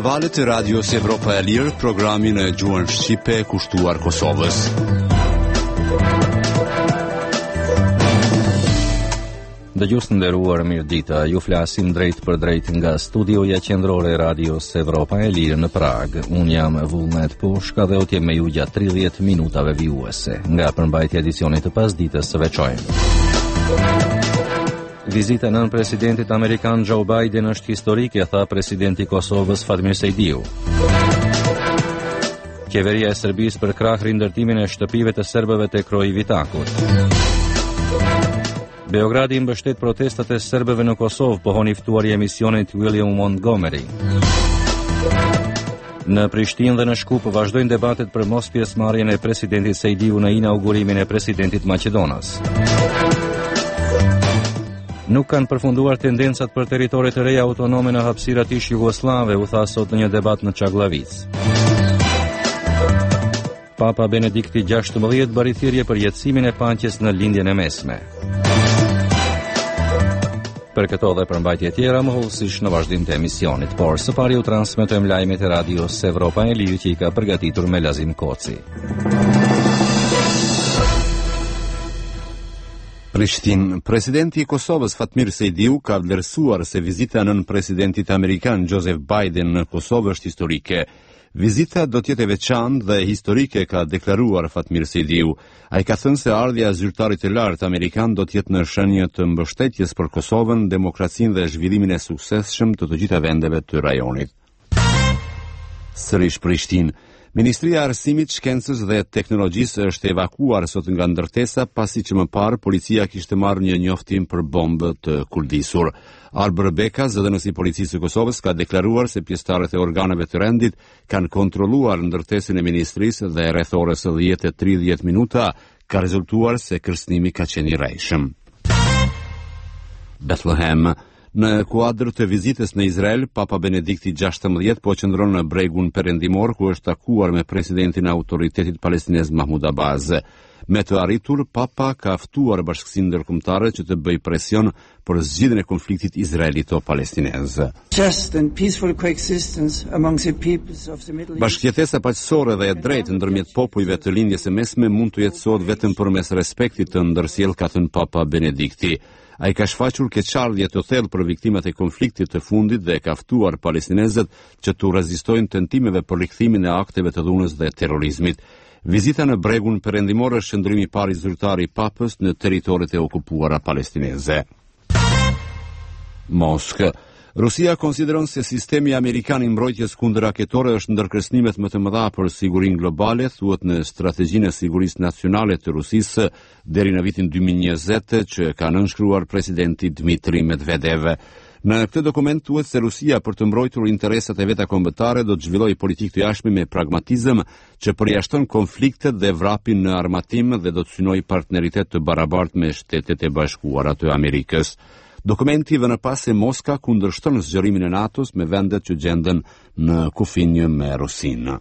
në valët e Radios Evropa e Lirë, programin e gjuhën shqipe kushtuar Kosovës. Dëgjues të nderuar, mirëdita. Ju flasim drejt për drejt nga studioja qendrore e Radios Evropa e Lirë në Prag. Unë jam Vullnet Pushka dhe otje me ju gjatë 30 minutave vijuese nga përmbajtja e edicionit të pasdites së veçojmë. Vizita nën presidentit amerikan Joe Biden është historike, tha presidenti i Kosovës Fatmir Sejdiu. Qeveria e Serbisë për krah rindërtimin e shtëpive të serbëve tek Kroivitakut. Beogradi mbështet protestat e serbëve në Kosovë, pohoni ftuari i emisionit William Montgomery. Në Prishtinë dhe në Shkup vazhdojnë debatet për mos pjesëmarrjen e presidentit Sejdiu në inaugurimin e presidentit Maqedonas. Nuk kanë përfunduar tendencat për territore të reja autonome në hapësirat ish jugoslave, u tha sot në një debat në Çagllavic. Papa Benedikti XVI bëri thirrje për jetësimin e paqes në lindjen e mesme. Për këto dhe përmbajtje tjera, mohëllësisht në vazhdim të emisionit, por së pari u transmetojmë lajmet e Radios Evropa e Lirë që i ka përgatitur me Lazim Koci. Prishtinë. Presidenti i Kosovës Fatmir Sejdiu ka vlerësuar se vizita nën presidentit amerikan Joseph Biden në Kosovë është historike. Vizita do të jetë e veçantë dhe historike, ka deklaruar Fatmir Sejdiu. Ai ka thënë se ardhja e zyrtarit të lartë amerikan do të jetë në shenjë të mbështetjes për Kosovën, demokracinë dhe zhvillimin e suksesshëm të gjitha vendeve të rajonit. Sërish Prishtinë. Ministria e Arsimit, Shkencës dhe Teknologjisë është evakuar sot nga ndërtesa pasi që më parë policia kishte marrë një njoftim për bombë të kuldisur. Arbër Beka, zëdhënësi i policisë së Kosovës, ka deklaruar se pjesëtarët e organeve të rendit kanë kontrolluar ndërtesën e ministrisë dhe rreth orës 10:30 minuta ka rezultuar se kërcënimi ka qenë i rrejshëm. Bethlehem. Në kuadër të vizitës në Izrael, Papa Benedikti XVI po qëndron në bregun perëndimor ku është takuar me presidentin e Autoritetit Palestinez Mahmud Abbas. Me të arritur, Papa ka ftuar bashkësinë ndërkombëtare që të bëjë presion për zgjidhjen e konfliktit izraelito-palestinez. Bashkëjetesa paqësore dhe e drejtë ndërmjet popujve të lindjes së mesme mund të jetësohet vetëm përmes respektit të ndërsjellë, ka thënë Papa Benedikti. Ai ka shfaqur keqardhje të thellë për viktimat e konfliktit të fundit dhe ka ftuar palestinezët që të rezistojnë tentimeve për rikthimin e akteve të dhunës dhe terrorizmit. Vizita në bregun perëndimor është qëndrimi i parë i zyrtarit i Papës në territoret e okupuara palestineze. Moskë. Rusia konsideron se sistemi amerikan i mbrojtjes kundër raketore është ndër kërcënimet më të mëdha për sigurinë globale, thuhet në strategjinë e sigurisë nacionale të Rusisë deri në vitin 2020 që ka nënshkruar presidenti Dmitri Medvedev. Në këtë dokument thuhet se Rusia për të mbrojtur interesat e veta kombëtare do të zhvillojë politikë të jashtme me pragmatizëm që përjashton konfliktet dhe vrapin në armatim dhe do të synojë partneritet të barabartë me Shtetet e Bashkuara të Amerikës. Dokumenti vjen pas se Moska kundërshton zgjerimin e NATO-s me vendet që gjenden në kufinjë me Rusinë.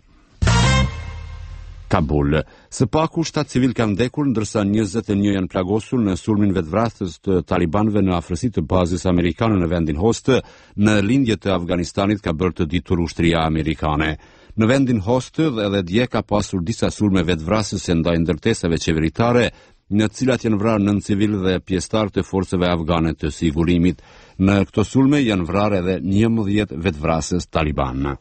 Kabul. Së paku 7 civil kanë vdekur ndërsa 21 janë plagosur në sulmin vetvrasës të talibanëve në afërsi të bazës amerikane në vendin host. Në lindje të Afganistanit ka bërë të ditur ushtria amerikane. Në vendin host edhe dje ka pasur disa sulme vetvrasëse ndaj ndërtesave qeveritare, në të cilat janë vrarë 9 civil dhe pjesëtar të forcave afgane të sigurimit. Në këto sulme janë vrarë edhe 11 vetvrasës taliban.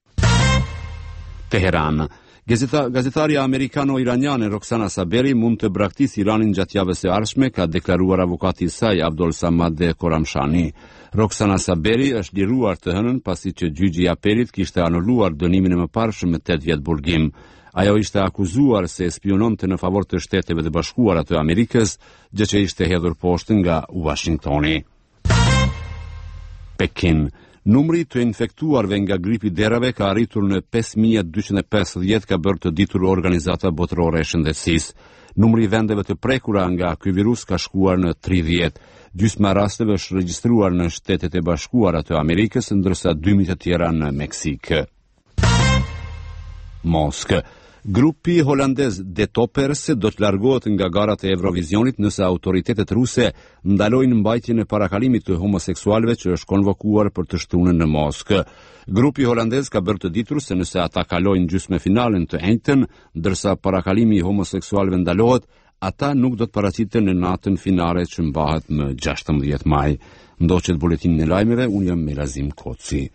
Teheran. Gazetarja amerikano-iraniane Roxana Saberi mund të braktisë Iranin gjatë javës së ardhshme, ka deklaruar avukati i saj Abdol Samad Koramshani. Roxana Saberi është liruar të hënën pasi që gjyqi i apelit kishte anuluar dënimin e mëparshëm me 8 vjet burgim. Ajo ishte akuzuar se spiononte në favor të Shteteve të Bashkuara të Amerikës, gjë që ishte hedhur poshtë nga Washingtoni. Pekin. Numri të infektuarve nga gripi derave ka arritur në 5250, ka bërë të ditur Organizata Botërore e Shëndetësisë. Numri i vendeve të prekura nga ky virus ka shkuar në 30. Gjysma e rasteve është regjistruar në Shtetet e Bashkuara të Amerikës, ndërsa 12 të tjera në Meksik. Moskë. Grupi holandez De Toppers do të largohet nga garat e Eurovisionit nëse autoritetet ruse ndalojnë mbajtjen e parakalimit të homoseksualëve që është konvokuar për të shtunën në Moskë. Grupi holandez ka bërë të ditur se nëse ata kalojnë gjysmëfinalen të njëjtën, ndërsa parakalimi i homoseksualëve ndalohet, ata nuk do të paraqiten në natën finale që mbahet më 16 maj. Ndoqet buletinin e lajmeve, unë jam Melazim Koci.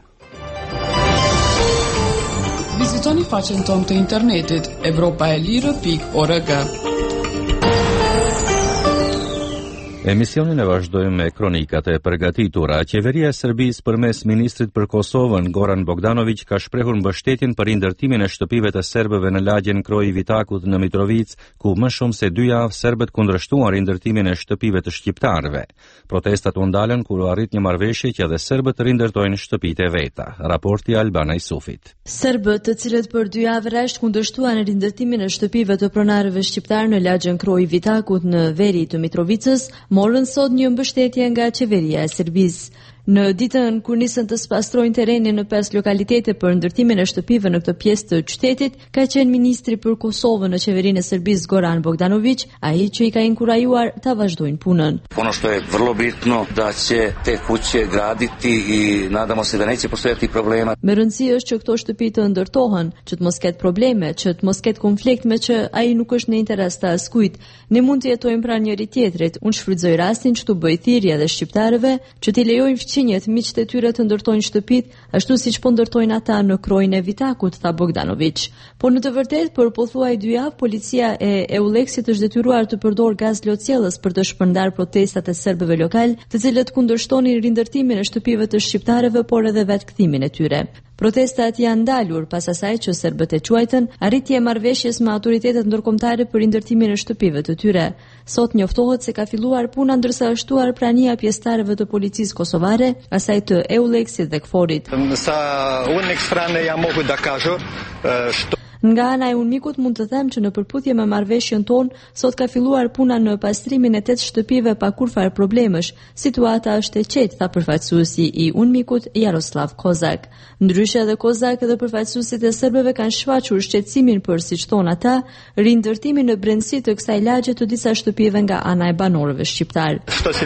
Vizitoni faqen tonë të internetit europaelirë.org. Emisionin e vazhdojmë me kronikat e përgatitura. Qeveria e Serbisë përmes ministrit për Kosovën, Goran Bogdanović, ka shprehur mbështetjen për rindërtimin e shtëpive të serbëve në lagjen Kroi Vitakut në Mitrovic, ku më shumë se 2 javë serbët kundërshtuan rindërtimin e shtëpive të shqiptarëve. Protestat u ndalën kur u arrit një marrëveshje që edhe serbët rindërtojnë shtëpitë e veta. Raporti Albana Isufit. Serbët, të cilët për 2 javë rresht kundërshtuan rindërtimin e shtëpive të pronarëve shqiptar në lagjen Kroi Vitakut në veri të Mitrovicës, morën sot një mbështetje nga qeveria e Serbisë. Në ditën kur nisën të spastrojnë terrenin në 5 lokalitete për ndërtimin e shtëpive në këtë pjesë të qytetit, ka qenë ministri për Kosovën në qeverinë e Serbisë Goran Bogdanović, ai që i ka inkurajuar ta vazhdojnë punën. Ono što je vrlo bitno da će te kuće graditi i nadamo se da neće postojati problema. Me rëndësi është që këto shtëpi të ndërtohen, që të mos ketë probleme, që të mos ketë konflikt me që ai nuk është në interes të askujt. Ne mund të jetojmë pranë njëri tjetrit. Unë shfrytëzoj rastin që të bëj thirrje edhe shqiptarëve që t'i lejojnë fëmijët miqtë e tyre të ndërtojnë shtëpit, ashtu siç po ndërtojnë ata në Krojin e Vitakut, tha Bogdanović. Po në të vërtetë, për pothuaj 2 javë, policia e Euleksit është detyruar të përdor gaz lotësiellës për të shpërndar protestat e serbëve lokal, të cilët kundërshtonin rindërtimin e shtëpive të shqiptarëve, por edhe vetëkthimin e tyre. Protestat janë ndalur pas asaj që serbët e quajtën arritje e marrëveshjes me autoritetet ndërkombëtare për rindërtimin e shtëpive të tyre. Sot njoftohet se ka filluar puna ndërsa është shtuar prania pjesëtarëve të policisë kosovare, asaj të Euleksit dhe KFOR-it. Nga ana e Unmikut mund të them që në përputhje me marrëveshjen tonë, sot ka filluar puna në pastrimin e 8 shtëpive pa kurfar problemesh. Situata është e qetë, tha përfaqësuesi i Unmikut Jaroslav Kozak. Ndryshe edhe Kozak dhe përfaqësuesit e serbëve kanë shfaqur shqetësimin për, siç thon ata, rindërtimin në brendësi të kësaj lagje të disa shtëpive nga ana e banorëve shqiptar.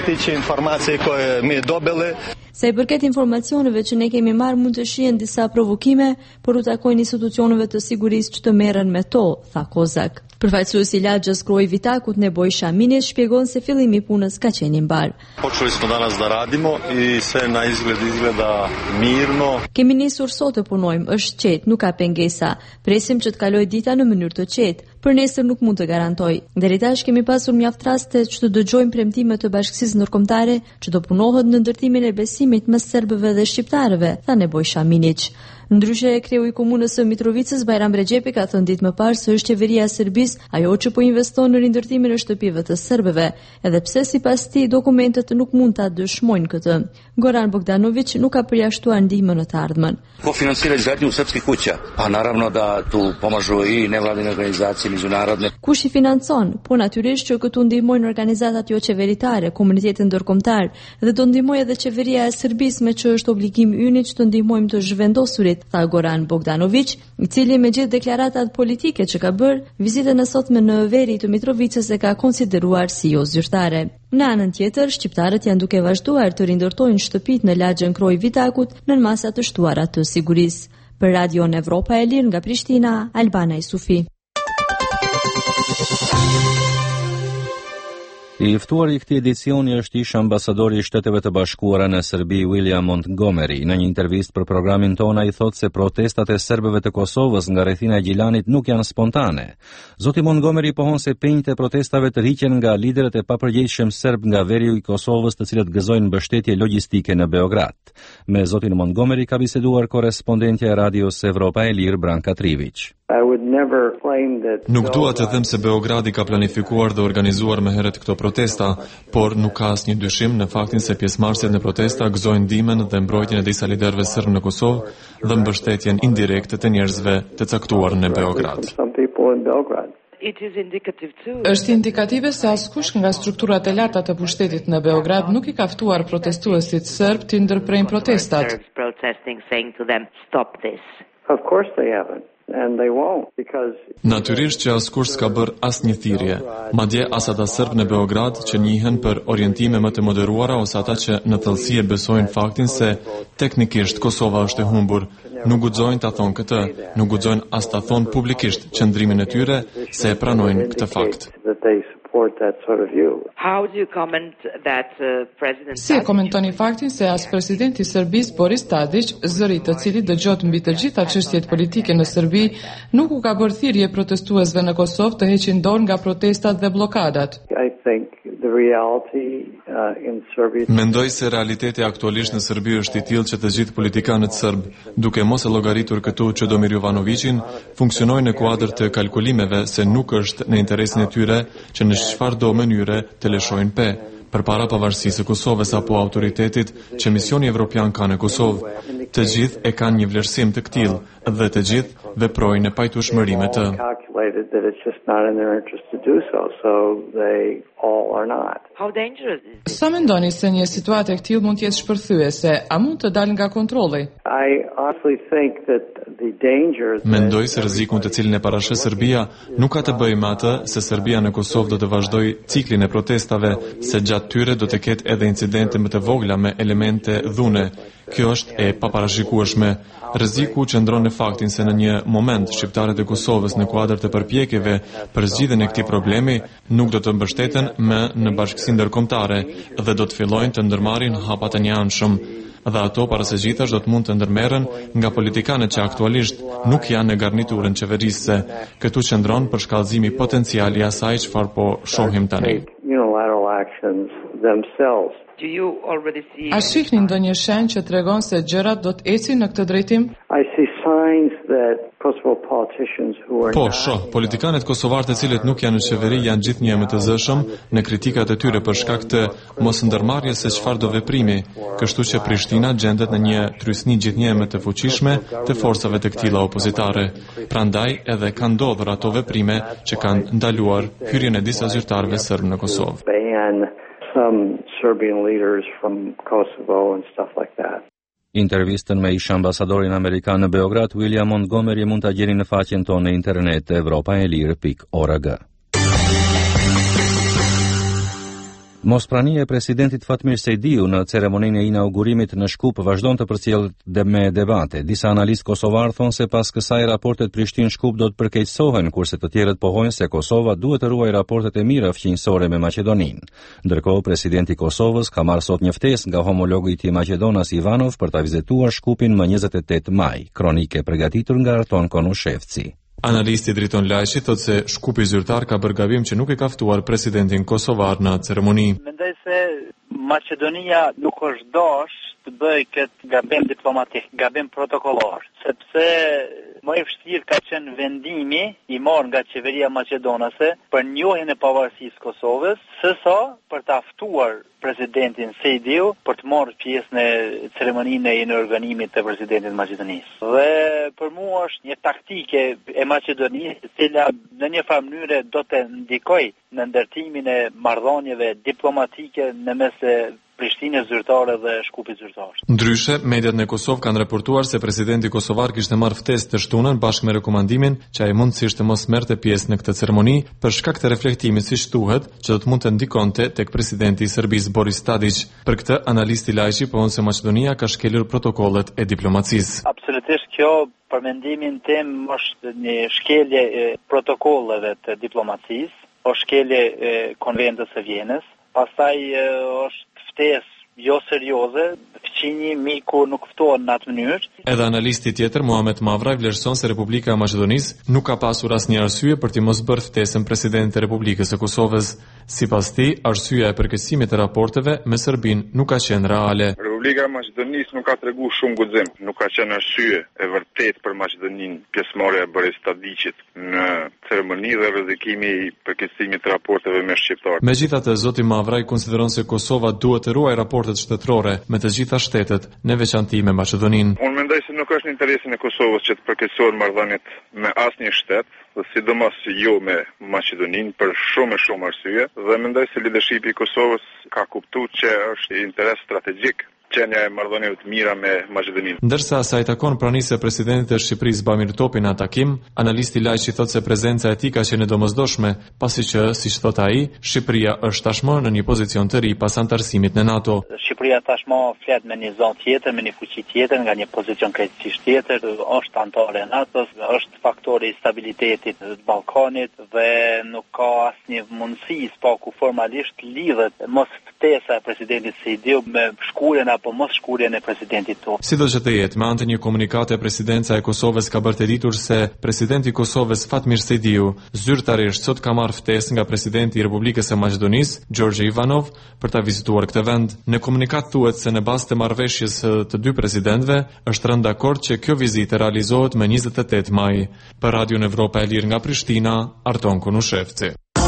Sa i përket informacioneve që ne kemi marrë, mund të shihen disa provokime, por u takojnë institucioneve të sigurisë që të merren me to, tha Kozak. Përfaqësuesi i lagjës Kroi Vitakut Neboj Shamini shpjegon se fillimi i punës ka qenë i mbar. Počeli smo danas da radimo i sve na izgleda mirno. Kemi nisur sot të punojmë, është qetë, nuk ka pengesa. Presim që të kalojë dita në mënyrë të qetë. Për nesër nuk mund të garantoj. Deri tash kemi pasur mjaft raste që të dëgjojmë premtime të Bashkisë Ndërkombëtare që do punohet në ndërtimin e besimit mes serbëve dhe shqiptarëve, tha Neboj Shaminić. Ndryshe, kreu i komunës së Mitrovicës Bajram Rexhepi ka thënë ditë më parë se është qeveria e Serbisë ajo që po investon në rindërtimin e shtëpive të serbëve, edhe pse sipas tij dokumentet nuk mund ta dëshmojnë këtë. Goran Bogdanović nuk ka përjashtuar ndihmën në të ardhmen. Ko financira izgradnju srpskih kuća? Pa naravno da tu pomažu i nevladine organizacije međunarodne. Kush i financon? Po natyrisht që këtu ndihmojnë organizatat jo qeveritare, komunitetet ndërkombëtar dhe do ndihmojë edhe qeveria e Serbisë, me që është obligim ynë që të ndihmojmë të zhvendosurit, tha Goran Bogdanović, i cili me gjithë deklaratat politike që ka bërë, vizitën e sotme në veri të Mitrovicës e ka konsideruar si jo zyrtare. Në anën tjetër, shqiptarët janë duke vazhduar të rindërtojnë shtëpit në lagjen Kroi Vitakut në masa të shtuara të sigurisë. Për Radion Evropa e Lirë nga Prishtina, Albana Isufi. I ftuar i këtij edicioni është ish ambasadori i Shteteve të Bashkuara në Serbi William Montgomery. Në një intervistë për programin tonë ai thotë se protestat e serbëve të Kosovës nga rrethina e Gjilanit nuk janë spontane. Zoti Montgomery pohon se penjtë e protestave të rriqen nga liderët e papërgjegjshëm serb nga veriu i Kosovës, të cilët gëzojnë mbështetje logjistike në Beograd. Me zotin Montgomery ka biseduar korrespondentja e Radios Evropa e Lirë Branka Trivić. Nuk dua të them se Beogradi ka planifikuar dhe organizuar më herët këto protesta, por nuk ka asnjë dyshim në faktin se pjesëmarrësit në protesta gëzojnë ndihmën dhe mbrojtjen e disa liderëve serb në Kosovë dhe mbështetjen indirekte të njerëzve të caktuar në Beograd. Është indikative se askush nga strukturat e larta të pushtetit në Beograd nuk i ka ftuar protestuesit serb të ndërprejnë protestat. Natyrisht që askush s'ka bërë asnjë thirrje, madje as ata serbë në Beograd që njihen për orientime më të moderuara ose ata që në thellësi e besojnë faktin se teknikisht Kosova është e humbur, nuk guxojnë ta thonë këtë, nuk guxojnë as ta thonë publikisht qëndrimin e tyre se e pranojnë këtë fakt. Si e komentoni faktin se as presidenti i Serbisë Boris Tadić, zëri i cili dëgjohet mbi të gjitha çështjet politike në Serbi, nuk u ka bërë thirrje protestuesve në Kosovë të heqin dorë nga protestat dhe bllokadat. Mendoj se realiteti aktualisht në Serbi është i tillë që të gjithë politikanët serb, duke mos e llogaritur këtu Çedomir Jovanovićin, funksionojnë në kuadër të kalkulimeve se nuk është në interesin e tyre që në çfarëdo mënyre të lëshojnë pe, përpara pavarësisë së Kosovës apo autoritetit që misioni evropian ka në Kosovë. Të gjithë e kanë një vlerësim të këtillë dhe të gjithë veprojnë në pajtueshmëri me të. Sa mendoni se një situatë e këtillë mund të jetë shpërthyese, a mund të dalë nga kontrolli? Mendoj se rrezikun të cilin e parashë Serbia nuk ka të bëjë me atë se Serbia në Kosovë do të vazhdojë ciklin e protestave, se gjatë tyre do të ketë edhe incidente më të vogla me elemente dhune. Kjo është e paparashikueshme. Rreziku qëndron në faktin se në një moment shqiptarët e Kosovës në kuadër të përpjekjeve për zgjidhjen e këtij problemi nuk do të mbështeten më në bashkësi ndërkombëtare dhe do të fillojnë të ndërmarrin hapa të njëanshëm. Dhe ato para së gjithash do të mund të ndërmerren nga politikanët që aktualisht nuk janë në garniturën qeverisëse. Këtu qëndron për shkallëzimi potencial i asaj çfarë po shohim tani. A shihni ndonjë shenjë që tregon se gjërat do të ecin në këtë drejtim? Po, shoh, politikanët kosovarë të cilët nuk janë në qeveri janë gjithnjë më të zëshëm në kritikat e tyre për shkak të mosndërmarrjes se çfarë do veprimi, kështu që Prishtina gjendet në një trysni gjithnjë më të fuqishme të forcave të këtilla opozitare. Prandaj edhe kanë ndodhur ato veprime që kanë ndaluar hyrjen e disa zyrtarëve serb në Kosovë. Some Serbian leaders from Kosovo and stuff like that. Intervistën me ish ambasadorin amerikan në Beograd, William Montgomery, mund ta gjeni në faqen tonë në internet europaelir.org. Mosprania e presidentit Fatmir Sejdiu në ceremoninë e inaugurimit në Shkup vazhdon të përcjellet me debate. Disa analistë kosovar thonë se pas kësaj raportet Prishtinë-Shkup do të përkeqësohen, kurse të tjerët pohojnë se Kosova duhet të ruajë raportet e mira fqinjësore me Maqedoninë. Ndërkohë, presidenti i Kosovës ka marrë sot një ftesë nga homologu i tij Maqedonas Ivanov për ta vizituar Shkupin më 28 maj. Kronike përgatitur nga Arton Konushevci. Analisti Driton Lajçi thotë se Shkupi zyrtar ka bërë gabim që nuk e ka ftuar presidentin kosovar në ceremoni. Mendoj se Maqedonia nuk është dash të bëjë këtë gabim diplomatik, gabim protokollor, sepse më i vështirë ka qenë vendimi i marrë nga qeveria maqedonase për njohjen e pavarësisë Kosovës, sesa për ta ftuar presidentin Sejdiu për të marrë pjesë në ceremoninë e inaugurimit të presidentit të Maqedonisë. Dhe për mua është një taktike e Maqedonisë, e cila në një farë mënyrë do të ndikojë në ndërtimin e marrëdhënieve diplomatike në mes Prishtinës zyrtare dhe Shkupit zyrtar. Ndryshe, mediat në Kosovë kanë raportuar se presidenti kosovar kishte marrë ftesë të shtunën bashkë me rekomandimin që ai mundësisht të mos merrte pjesë në këtë ceremoni për shkak të reflektimit siç thuhet që do të mund të ndikonte tek presidenti i Serbisë Boris Tadić. Për këtë analisti Lajçi pohon se Maqedonia ka shkelur protokollet e diplomacisë. Absolutisht kjo për mendimin tim është një shkelje e protokolleve të diplomacisë, o shkelje e konventës së Vjenës, pastaj është ftesë jo serioze, fqinji miku nuk ftohen në atë mënyrë. Edhe analisti tjetër Muhamet Mavra vlerëson se Republika e Maqedonisë nuk ka pasur asnjë arsye për të mos bërë ftesën presidentit të Republikës së Kosovës. Sipas tij, arsyeja e përkeqësimit të raporteve me Serbinë nuk ka qenë reale. Republika e Maqedonisë nuk ka treguar shumë guxim, nuk ka qenë arsye e vërtetë për Maqedoninë pjesëmarrja e Boris Tadićit në ceremoni dhe rrezikimi i përkeqësimit të raporteve me shqiptarët. Megjithatë, zoti Mavra i konsideron se Kosova duhet të ruajë raportet shtetërore me të gjitha shtetet, në veçanti me Maqedoninë. Unë mendoj se nuk është në interesin e Kosovës që të përkeqësohen marrëdhëniet me asnjë shtet, dhe sidomos jo me Maqedoninë për shumë arsye, dhe mendoj se leadershipi i Kosovës ka kuptuar që është interes strategjik qenia e marrëdhënieve të mira me Maqedoninë. Ndërsa sa i takon pranisë së presidentit të Shqipërisë Bamir Topi në takim, analisti Lajçi thotë se prezenca e tij ka qenë domosdoshme, pasi që, siç thot ai, Shqipëria është tashmë në një pozicion të ri pas antarësimit në NATO. Shqipëria tashmë flet me një zonë tjetër, me një fuqi tjetër, nga një pozicion krejtësisht tjetër, është anëtare e NATO-s, është faktori i stabilitetit të Ballkanit dhe nuk ka asnjë mundësi spaku formalisht lidhet mos ftesa e presidentit Sejdiu me shkurjen apo mos shkurjen e presidentit Topi. Sidoqë të jetë, me anë të një komunikate, presidenca e Kosovës ka bërë të ditur se presidenti i Kosovës Fatmir Sejdiu zyrtarisht sot ka marrë ftesë nga presidenti i Republikës së Maqedonisë Gjorgje Ivanov për ta vizituar këtë vend. Në komunikat thuhet se në bazë të marrëveshjes të dy presidentëve është rënë dakord që kjo vizitë realizohet më 28 maj. Për Radio Evropa e Lirë nga Prishtina, Arton Kunushevci.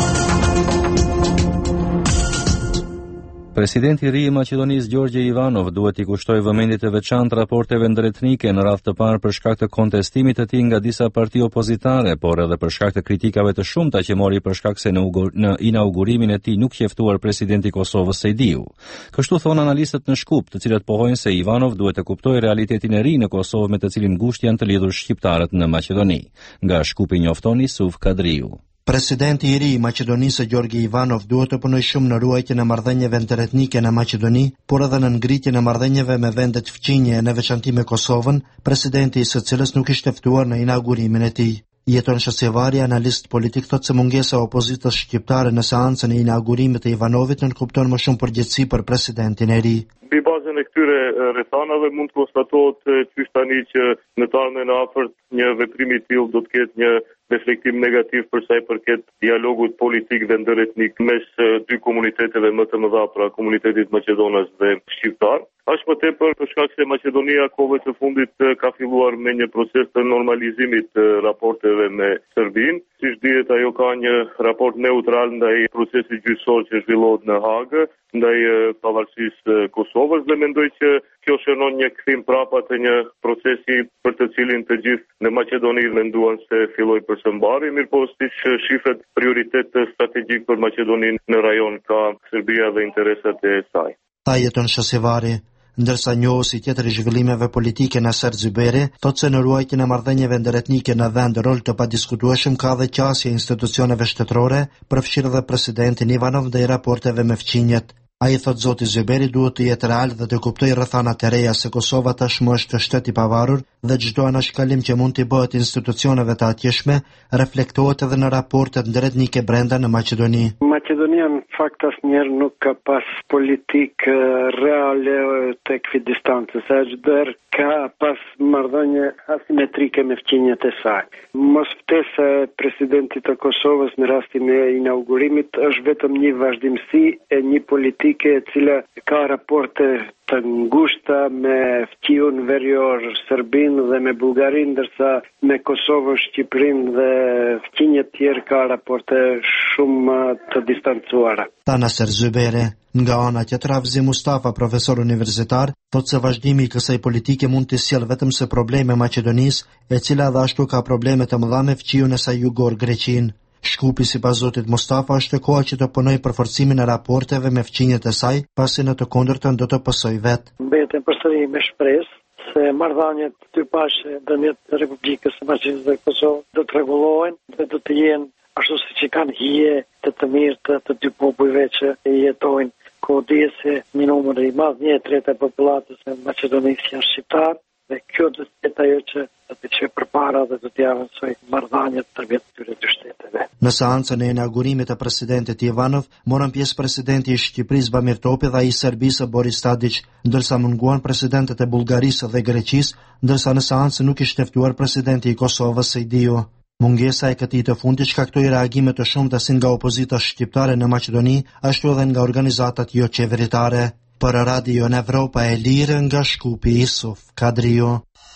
Presidenti i ri i Maqedonisë Gjorgje Ivanov duhet I kushtoj vëmendje të veçantë raporteve ndërtetnike në radhë të parë për shkak të kontestimit të tij nga disa parti opozitare, por edhe për shkak të kritikave të shumta që mori për shkak se në inaugurimin e tij nuk qeftuar presidenti I Kosovës Sejdiu. Kështu thon analistët në Shkup, të cilët pohojnë se Ivanov duhet të kuptojë realitetin e ri në Kosovë me të cilin ngushtë janë të lidhur shqiptarët në Maqedoni. Nga Shkupi njofton Isuf Kadriu. Presidenti I ri I Maqedonisë Gjorgje Ivanov duhet të punojë shumë në ruajtjen e marrëdhënieve ndërtetnike në Maqedoni, por edhe në ngritjen e marrëdhënieve me vendet fqinje në veçanti me Kosovën, presidenti I së cilës nuk ishte ftuar në inaugurimin e tij. Jeton Shasevari, analist politik, thotë se mungesa e opozitës shqiptare në seancën e inaugurimit të Ivanovit nënkupton më shumë përgjegjësi për presidentin e ri. Mbi bazën e këtyre rrethanave mund të konstatohet qysh tani që në të ardhmen e afërt një veprim I tillë do të ketë një reflektim negativ për sa I përket dialogut politik dhe ndëretnik mes dy komuniteteve më të mëdha, pra komunitetit maqedonas dhe shqiptar. Ashtë më tepër për shkak se Maqedonia kohëve të fundit ka filluar me një proces të normalizimit të raporteve me Serbinë. Siç dihet, ajo ka një raport neutral ndaj procesit gjyqësor që zhvillohet në Hagë, ndaj pavarësisë Kosovës, dhe mendoj që kjo shënon një kthim prapa të një procesi për të cilin të gjithë në Maqedoni menduan se filloi për së mbari, mirëpo siç shifet prioritet strategjik për Maqedoninë në rajon ka Serbia dhe interesat e saj. Ta jeton Shasevari. Ndërsa njohësi tjetër I zhvillimeve politike Naser Zyberi thotë se në ruajtjen e marrëdhënieve ndërtetnike në vend rol të padiskutueshëm ka dhe qasje institucioneve shtetërore, përfshirë dhe presidentin Ivanov dhe I raporteve me fqinjet. Ai thotë zoti Zyberi duhet të jetë real dhe të kuptojë rrethanat e reja se Kosova tashmë është shtet I pavarur dhe çdo anashkalim që mund të bëhet institucioneve të atjeshme reflektohet edhe në raportet ndërtetnike brenda në Maqedoni. Maqedonia në fakt asnjëherë nuk ka pas politikë reale të ekvidistancës, çdoherë ka pas marrëdhënie asimetrike me fqinjet e saj. Mos ftesa e presidentit të Kosovës në rastin e inaugurimit është vetëm një vazhdimsi e një politike e cila ka raporte të ngushta me fqiun verior Serbinë dhe me Bullgarinë, ndërsa me Kosovën, Shqipërinë dhe fqinjet tjerë ka raporte shumë të distancuara. Naser Zyberi. Nga ana tjetër, Avzi Mustafa, profesor universitar, thotë se vazhdimi I kësaj politike mund të sjellë vetëm se probleme Maqedonisë, e cila dhe ashtu ka probleme të mëdha me fqiun e saj jugor Greqinë. Shkupi sipas zotit Mustafa është koha që të punojë për forcimin e raporteve me fqinjet e saj, pasi në të kundërtën do të pësojë vetë. Mbetem përsëri me shpresë se marrëdhëniet dy pashë ndërmjet Republikës së Maqedonisë dhe Kosovës do të rregullohen dhe do të jenë ashtu siç I kanë hije të mirë të dy popujve që jetojnë, ku dihet se një numër I madh, 1/3 e popullatës së Maqedonisë janë shqiptarë, dhe kjo do të jetë ajo që do të çojë përpara dhe do të avancojë marrëdhëniet ndërmjet këtyre dy shteteve. Në seancën e inaugurimit të presidentit Ivanov, morën pjesë presidenti I Shqipërisë Bamir Topi dhe ai I Serbisë Boris Tadić, ndërsa munguan presidentët e Bullgarisë dhe Greqisë, ndërsa në seancë nuk ishte ftuar presidenti I Kosovës Sejdiu. Mungesa e këtij të fundit shkaktoi reagime të shumta si nga opozita shqiptare në Maqedoni, ashtu edhe nga organizatat jo qeveritare. Për Radio Evropa e Lirë nga Shkupi Isuf Kadriu.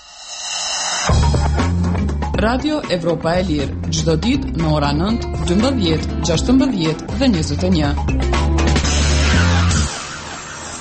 Radio Evropa e Lirë, çdo ditë në ora 9, 12, 16 dhe 21.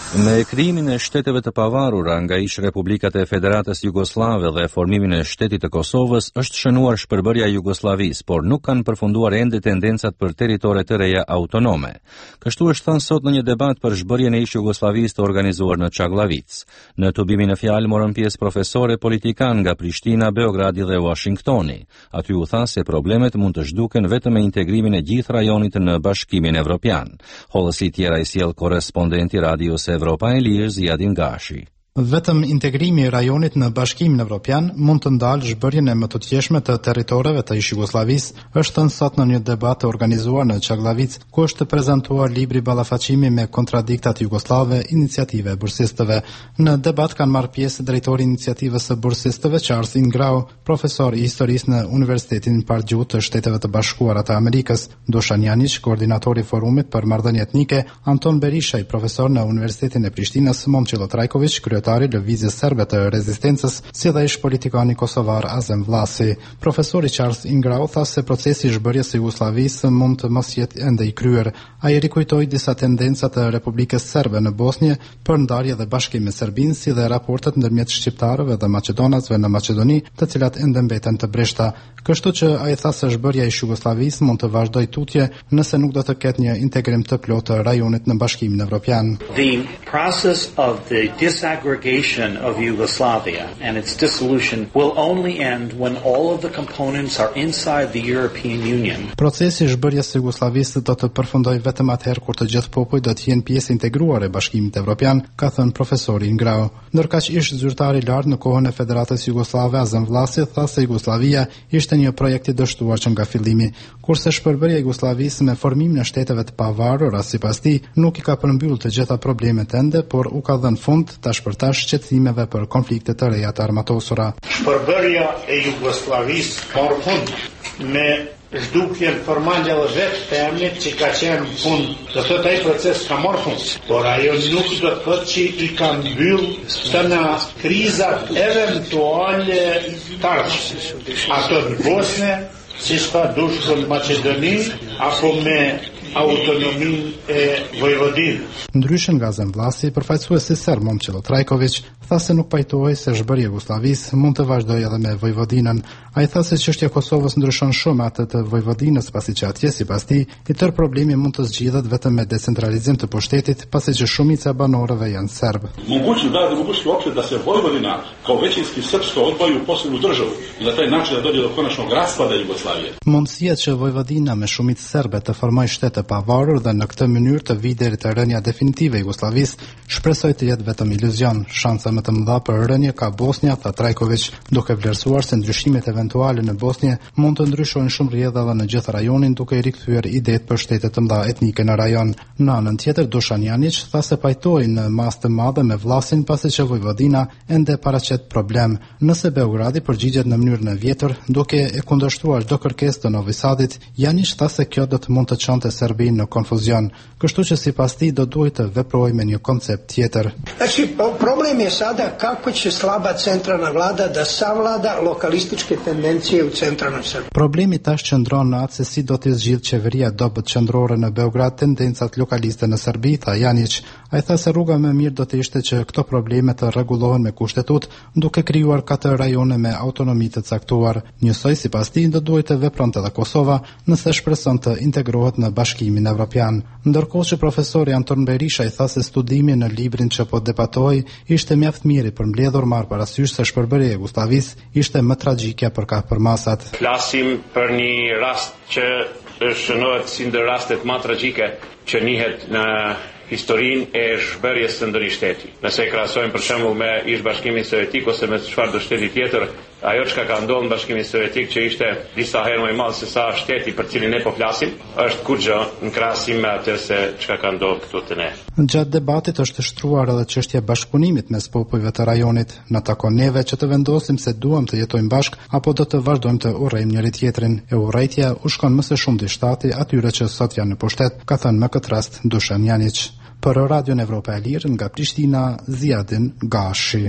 Me krijimin e shteteve të pavarura nga ish Republikat e Federatës Jugoslave dhe formimin e Shtetit të Kosovës është shënuar shpërbërja e Jugosllavisë, por nuk kanë përfunduar ende tendencat për territore të reja autonome. Kështu është thënë sot në një debat për zhbërjen e ish Jugosllavisë të organizuar në Çagllavicë. Në tubimin e fjalë morën pjesë profesorë politikan nga Prishtina, Beogradi dhe Washingtoni. Aty u tha se problemet mund të zhduken vetëm me integrimin e gjithë rajonit në Bashkimin Evropian. Hollësi tjera i sjell korrespondenti Radios Evropa e Lirë Ziadin Gashi. Vetëm integrimi i rajonit në Bashkimin Evropian mund të ndalë zhbërjen e më të tjeshme të territoreve të ish Jugosllavisë, është thënë sot në një debat të organizuar në Çagllavic, ku është prezantuar libri Ballafaqimi me kontradiktat jugoslave, iniciative e bursistëve. Në debat kanë marrë pjesë drejtori i iniciativës së bursistëve Charles Ingrau, profesor i historisë në Universitetin Pardju të Shteteve të Bashkuara të Amerikës, Dušan Janić, koordinatori i forumit për marrëdhënie etnike, Anton Berishaj, profesor në Universitetin e Prishtinës, Momčilo Trajković, kryetari Lëvizjes Serbe të Rezistencës, si dhe ish politikani kosovar Azem Vlasi. Profesori Charles Ingrau tha se procesi i zhbërjes së Jugosllavisë mund të mos jetë ende i kryer. Ai rikujtoi disa tendenca të Republikës Serbe në Bosnjë për ndarje dhe bashkim me Serbinë, si dhe raportet ndërmjet shqiptarëve dhe maqedonasve në Maqedoni, të cilat ende mbeten të breshta. Kështu që ai tha se zhbërja e Jugosllavisë mund të vazhdojë tutje nëse nuk do të ketë një integrim të plotë të rajonit në Bashkimin Evropian. The process of the disaggregation of Yugoslavia and its dissolution will only end when all of the components are inside the European Union. Procesi i zhbërjes së Jugosllavisë do të përfundojë vetëm atëherë kur të gjithë popujt do të jenë pjesë integruar e Bashkimit Evropian, ka thënë profesori Ingrau. Ndërkaq ish zyrtari i lartë në kohën e Federatës Jugoslave Azem Vlasi tha se Jugosllavia ishte një projekt i dështuar që nga fillimi, kurse shpërbërja e Jugosllavisë me formimin e shteteve të pavarura sipas tij nuk i ka përmbyllur të gjitha problemet ende, por u ka dhënë fund tash për tash shqetësimeve për konflikte të reja të armatosura. Shpërbërja e Jugosllavisë ka fund me zhdukjen formale dhe vetë të emnit që ka qenë fund. Do thotë ai proces ka marrë fund, por ajo nuk do të thotë që i ka mbyll të në krizat eventuale të ardhshme. Ato në Bosnë, si shka dushë në Maqedoni, apo me autonominë e Vojvodinës. Ndryshe nga Azem Vlasi, përfaqësuesi serb Momčilo Trajković tha se nuk pajtohej se zhbërja e Jugosllavisë mund të vazhdojë edhe me Vojvodinën. Ai tha se çështja e Kosovës ndryshon shumë atë të Vojvodinës, pasi që atje sipas tij i tërë problemi mund të zgjidhet vetëm me decentralizim të pushtetit, pasi që shumica e banorëve janë serb. Moguće uopšte da se Vojvodina kao većinski srpsko odvoji u posebnu državu i na taj način da dođe do konačnog raspada Jugoslavije. Mundësia që Vojvodina me shumicë serbe të formojë shtet të pavarur dhe në këtë mënyrë të vijë deri te rënia definitive e Jugosllavisë, shpresoj të jetë vetëm iluzion. Shansa më të mëdha për rënje ka Bosnja, tha Trajković, duke vlerësuar se ndryshimet eventuale në Bosnjë mund të ndryshojnë shumë rrjedha edhe në gjithë rajonin, duke i rikthyer idetë për shtete të mëdha etnike në rajon. Në anën tjetër, Dušan Janić tha se pajtoi në masë të madhe me Vlasin, pasi që Vojvodina ende paraqet problem. Nëse Beogradi përgjigjet në mënyrën e vjetër, duke e kundërshtuar çdo kërkesë të Novi Sadit, Janić tha se kjo do të mund të çonte Serbinë në konfuzion, kështu që sipas tij do duhet të veprojë me një koncept tjetër. Znači, problem je sada kako će slaba centralna vlada da savlada lokalističke tendencije u centralnoj Srbiji. Problemi tash qëndron në atë se si do të zgjidhë qeveria dobët qendrore në Beograd tendencat lokaliste në Serbi, tha Janić. Ai tha se rruga më mirë do të ishte që këto probleme të rregullohen me kushtetutë, duke krijuar 4 rajone me autonomi të caktuar. Njësoj sipas tij do duhet të vepronte edhe Kosova nëse shpreson të integrohet në Bashkimin Evropian. Ndërkohë që profesori Anton Berishaj tha se studimi në librin që po debatohej ishte mjaft mirë për mbledhur marrë parasysh se shpërbërja e Jugosllavisë ishte më tragjike për kapërmasat. Flasim për një rast që shënohet si ndër rastet më tragjike që njihet në historinë e zhbërjes së ndonjë shteti. Nëse e krahasojmë për shembull me ish Bashkimin Sovjetik ose me çfarë do shteti tjetër, ajo çka ka ndodhur në Bashkimin Sovjetik që ishte disa herë më i madh se sa shteti për cilin ne po flasim, është kurrë në krahasim me atë se çka ka ndodhur këtu te ne. Gjatë debatit është shtruar edhe çështja e bashkëpunimit mes popujve të rajonit. Na takon neve që të vendosim se duam të jetojmë bashk apo do të vazhdojmë të urrejmë njëri tjetrin. E urrejtja u shkon më së shumti shtati atyre që sot janë në pushtet, ka thënë në këtë rast Dušan Janić. Për Radion Evropa e Lirë nga Prishtina, Ziadin Gashi.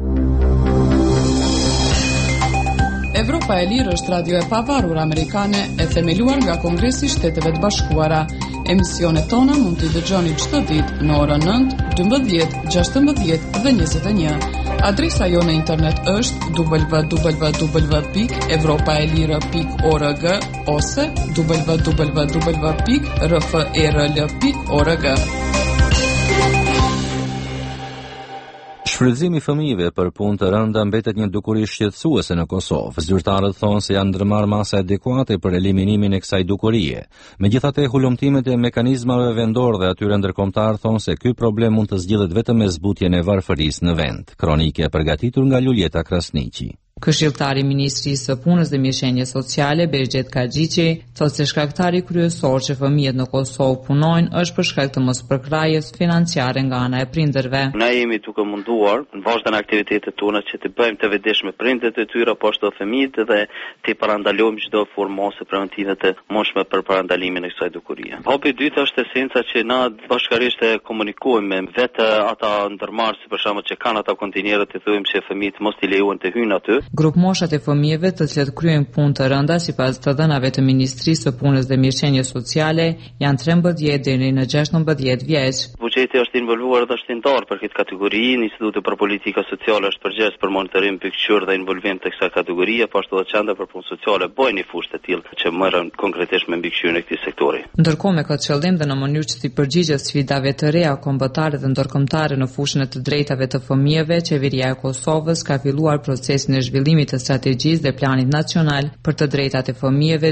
Evropa e Lirë është radio e pavarur amerikane e themeluar nga Kongresi i Shteteve të Bashkuara. Emisionet tona mund t'i dëgjoni çdo ditë në orën 9, 12, 16 dhe 21. Adresa jonë në internet është www.evropaelire.org ose www.rferl.org. Shfrytëzimi i fëmijëve për punë të rënda mbetet një dukuri shqetësuese në Kosovë. Zyrtarët thonë se janë ndërmarrë masa adekuate për eliminimin e kësaj dukurie. Megjithatë, hulumtimet e mekanizmave vendor dhe atyre ndërkombëtar thonë se ky problem mund të zgjidhet vetëm me zbutjen e varfërisë në vend. Kronike e përgatitur nga Luljeta Krasniqi. Këshilltari i Ministrisë së Punës dhe Mirëqenies Sociale, Berxhet Kaxhiqi, thotë se shkaktari kryesor që fëmijët në Kosovë punojnë është për shkak të mospërkrahjes financiare nga ana e prindërve. Ne jemi duke munduar në vazhdim të aktivitetet tona që të bëjmë të vetëdijshme prindërit e tyre po ashtu fëmijët dhe të parandalojmë çdo formë ose preventive të mundshme për parandalimin e kësaj dukurie. Hapi i dytë është esenca që na bashkërisht të komunikojmë me vetë ata ndërmarrësi për shkak që kanë ata kontinerët të thojmë se fëmijët mos i lejohen të hyjnë aty. Grup moshat e fëmijëve të cilët kryejnë punë të rënda sipas të dhënave të Ministrisë së Punës dhe Mirëqenies Sociale janë 13 deri në 16 vjeç. Buxheti është involvuar dhe është ndar për këtë kategori. Instituti për Politika Sociale është përgjegjës për monitorim pikëqyrë dhe involvim të kësaj kategorie, po ashtu edhe Qendra për Punë Sociale bojnë fushë të tillë që merren konkretisht me mbikëqyrjen e këtij sektori. Ndërkohë me këtë qëllim dhe në mënyrë që të përgjigjet sfidave të reja kombëtare dhe ndërkombëtare në fushën e të drejtave të fëmijëve, qeveria e Kosovës ka filluar procesin e zhvillimit të strategjisë dhe planit nacional për të drejtat e fëmijëve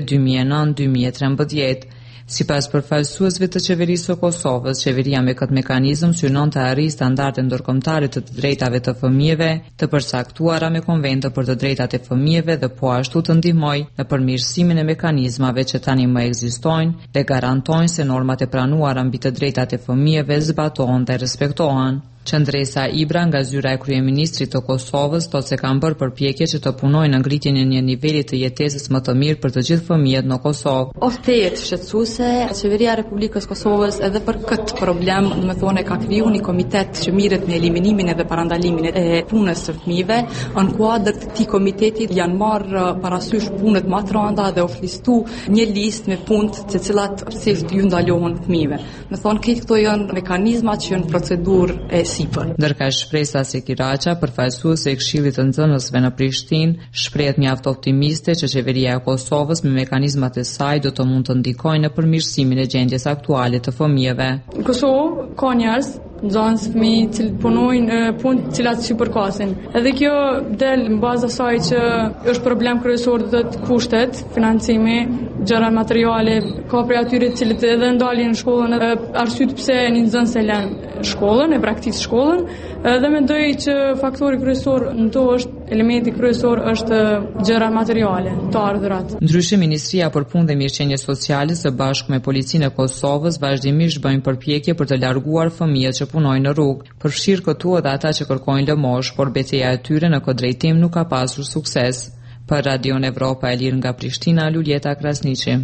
2009-2013. Sipas përfaqësuesve të qeverisë së Kosovës, qeveria me këtë mekanizëm synon të arrijë standarde ndërkombëtare të drejtave të fëmijëve, të përcaktuara me konvente për të drejtat e fëmijëve dhe po ashtu të ndihmojë në përmirësimin e mekanizmave që tani më ekzistojnë dhe garantojnë se normat e pranuara mbi të drejtat e fëmijëve zbatohen dhe respektohen. Qëndresa Ibra nga zyra e kryeministrit të Kosovës thotë se kanë bërë përpjekje që të punojnë në ngritjen e një niveli të jetesës më të mirë për të gjithë fëmijët në Kosovë. Është tejet shqetësuese, qeveria e Republikës Kosovës edhe për këtë problem, do të thonë ka krijuar një komitet që mirret në eliminimin edhe parandalimin e punës së fëmijëve. Në kuadër të këtij komiteti janë marrë parasysh punët më të rënda dhe është listuar një listë me punë të cilat rrethsisht ju ndalohen fëmijëve. Do thonë këto janë mekanizmat që janë procedurë e Ndërka shpresa Sekiraqa, përfaqësuese e Këshillit të Nxënësve në Prishtinë, shprehet mjaft optimiste që qeveria e Kosovës me mekanizmat e saj do të mund të ndikojnë në përmirësimin e gjendjes aktuale të fëmijëve. Në Kosovë ka njerëz nxënës fëmijë që punojnë punë të cilat sipërkasin. Edhe kjo del në bazë asaj që është problem kryesor do të kushtet, financimi, gjëra materiale, ka prej atyre të cilët edhe ndalin në shkollën, arsyet pse një nxënës e lën shkollën, e praktikë shkollën, dhe mendoj që faktori kryesor në to është elementi kryesor është gjëra materiale, të ardhurat. Ndryshe, Ministria për Punë dhe Mirëqenie Sociale së bashku me Policinë e Kosovës vazhdimisht bëjnë përpjekje për të larguar fëmijët që punojnë në rrugë, përfshirë këtu edhe ata që kërkojnë lëmosh, por betejë e tyre në këtë drejtim nuk ka pasur sukses. Për Radion Evropa e Lirë nga Prishtina, Luljeta Krasniqi.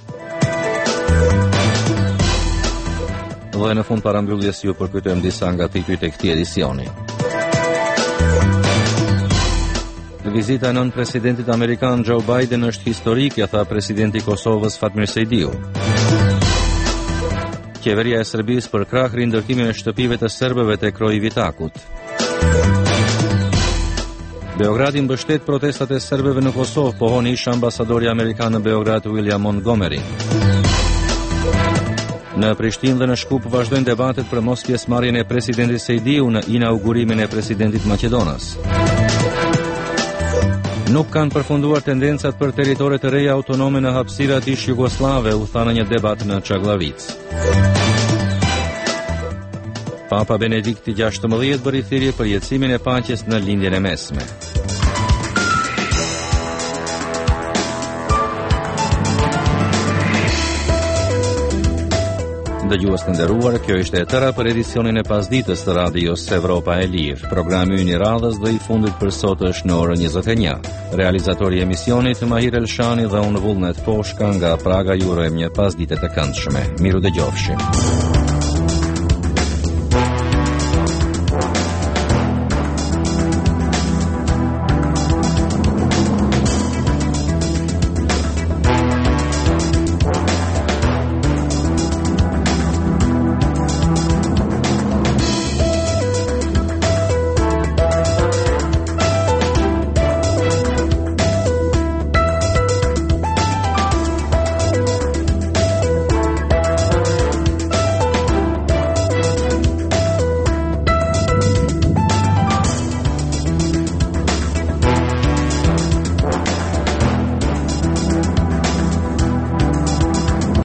Dhe në fund parambylljes ju përkujtojmë disa nga titujt e këtij edicioni. Vizita e nën presidentit amerikan Joe Biden është historike, tha presidenti i Kosovës Fatmir Sejdiu. Qeveria e Serbisë për krah rindërtimin e shtëpive të serbëve te Kroji Vitakut. Beogradi mbështet protestat e serbëve në Kosovë, pohon ish ambasadori amerikan në Beograd William Montgomery. Në Prishtinë dhe në Shkup vazhdojnë debatet për mos pjesëmarrjen e presidentit Sejdiu në inaugurimin e presidentit Maqedonas. Nuk kanë përfunduar tendencat për territore të reja autonome në hapësirat ish Jugoslave, u tha në një debat në Çagllavic. Papa Benedikti XVI bëri thirrje për jetësimin e paqes në lindjen e mesme. Dëgjues të nderuar, kjo ishte e tëra për edicionin e pasditës të radios Evropa e Lirë. Programi ynë i radhës dhe i fundit për sot është në orën 21. Realizatori i emisionit Mahir Elshani dhe unë Vullnet Poshka nga Praga ju urojmë një pasdite të këndshme. Miru dëgjofshim.